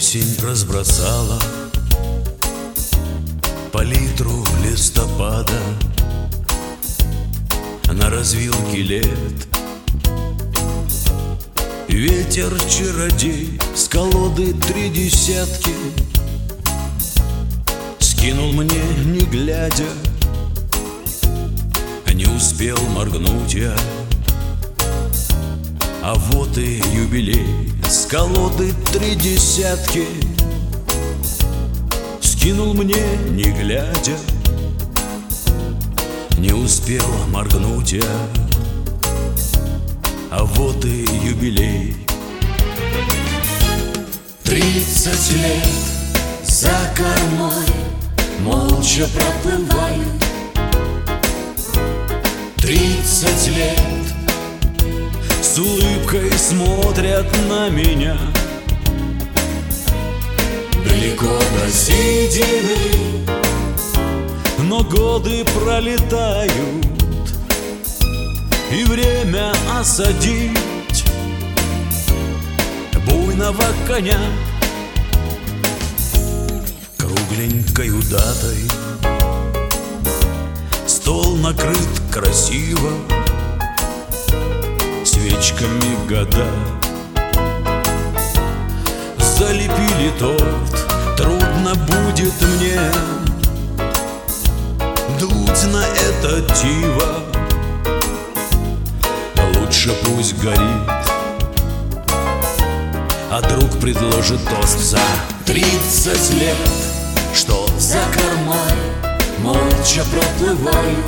Осень разбросала палитру листопада на развилке лет. Ветер-чародей с колоды 3 десятки скинул мне, не глядя, не успел моргнуть я. А вот и юбилей с колоды 3 десятки скинул мне, не глядя, не успел моргнуть я. А вот и юбилей. 30 лет за кормой молча проплывают. 30 лет с улыбкой смотрят на меня. Далеко до седины, но годы пролетают, и время осадить буйного коня. Кругленькою датой стол накрыт красиво, свечками года. Залепили торт, трудно будет мне дуть на это диво. Лучше пусть горит, а друг предложит тост за 30 лет, что за кормой молча проплываю.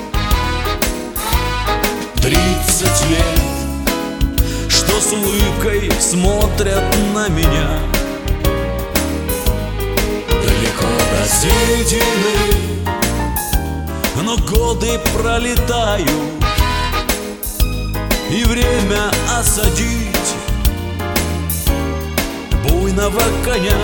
30 лет, что с улыбкой смотрят на меня. Далеко до седины, но годы пролетают, и время осадить буйного коня.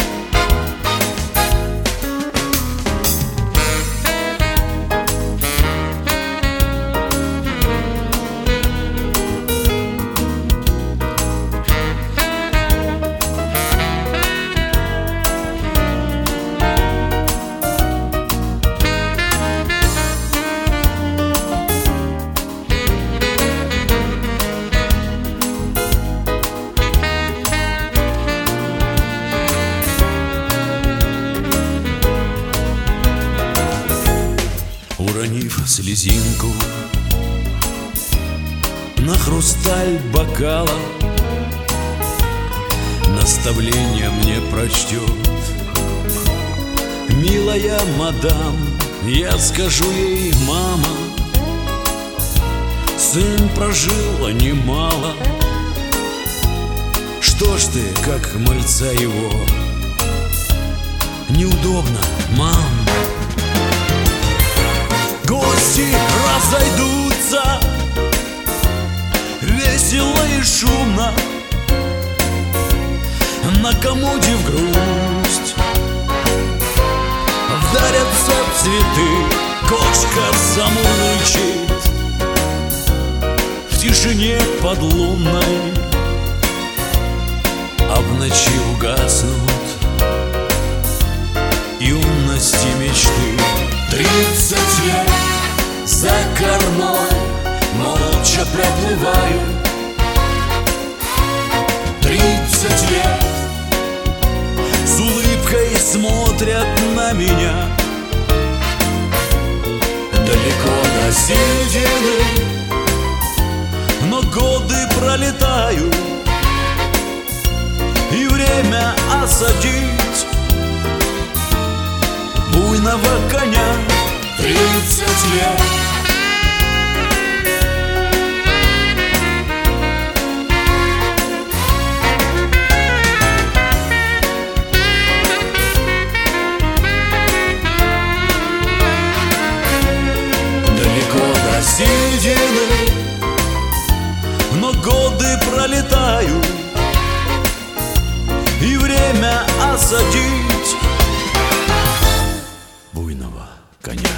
Уронив слезинку на хрусталь бокала, наставление мне прочтет милая мадам. Я скажу ей: мама, сын прожил немало. Что ж ты, как мальца его, неудобно, мам. Гости разойдутся весело и шумно, на комоде в грусть вдарятся цветы. Кошка замурлычет в тишине подлунной, а в ночи угаснут юности мечты. 30 лет за кормой молча проплываю. 30 лет с улыбкой смотрят на меня. Далеко до седины, но годы пролетают, и время осадить буйного коня. 30 лет далеко до седины, но годы пролетают, и время осадить буйного коня.